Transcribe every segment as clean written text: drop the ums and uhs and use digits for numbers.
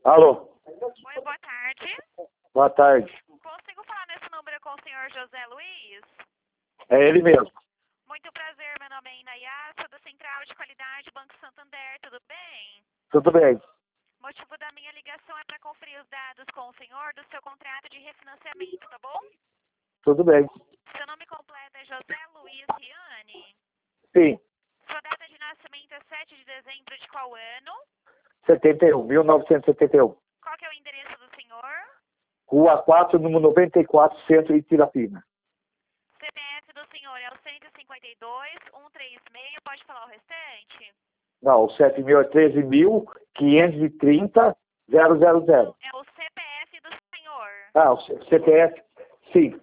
Alô, Oi, boa tarde. boa tarde. Consigo falar nesse número com o senhor José Luiz? É ele mesmo. Muito prazer, meu nome é Inayá, sou da Central de Qualidade Banco Santander, tudo bem? Tudo bem? O motivo da minha ligação é para conferir os dados com o senhor do seu contrato de refinanciamento, tá bom? Tudo bem. Seu nome completo é José Luiz Riani. Sim, Sua data de nascimento é 7 de dezembro de qual ano? 1971. Qual que é o endereço do senhor? Rua 4, número 94, Centro de Tirapina. CPF do senhor é o 152 136, pode falar o restante? Não, o 7.000 é 13.530 000. É o CPF do senhor. Ah, o CPF, sim.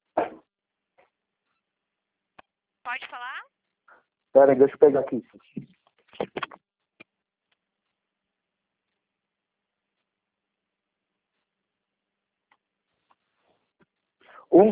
Pode falar? Pera aí, deixa eu pegar aqui. Um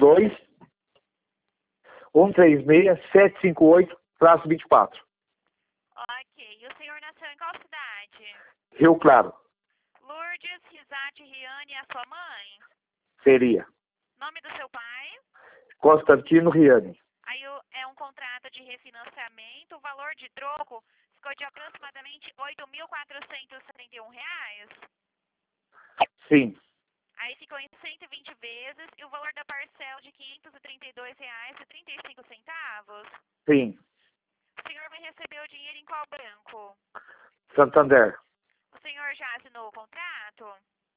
136-758-24. Ok. E o senhor nasceu em qual cidade? Rio Claro, Lourdes Risati Riani, a sua mãe? seria. Nome do seu pai? Constantino Riani. Aí é um contrato de refinanciamento. O valor de troco ficou de aproximadamente R$ 8.471. Sim, Aí ficou em 120 vezes e o valor da parcela de R$ 532,35. sim. O senhor vai receber o dinheiro em qual banco? Santander. O senhor já assinou o contrato?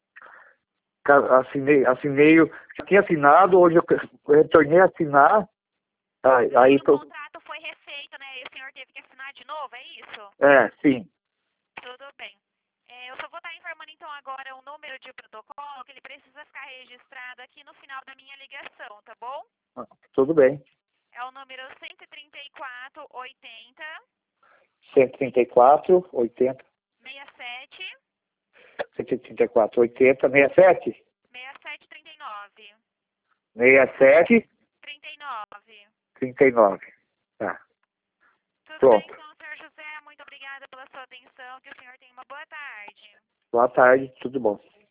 Assinei, já tinha assinado, hoje eu retornei a assinar. Aí O tô, contrato foi refeito, né? E o senhor teve que assinar de novo, é isso? sim. Tudo bem. Eu só vou estar informando então agora o número de protocolo que ele precisa ficar registrado aqui no final da minha ligação, tá bom? Tudo bem. É o número 13480 134, 80, 67 134, 80, 67, 6739 67, 39. 39. Tá, Tudo bem pronto. então, senhor José? Muito obrigada pela sua atenção. Que o senhor tenha uma boa tarde. Boa tarde, tudo bom.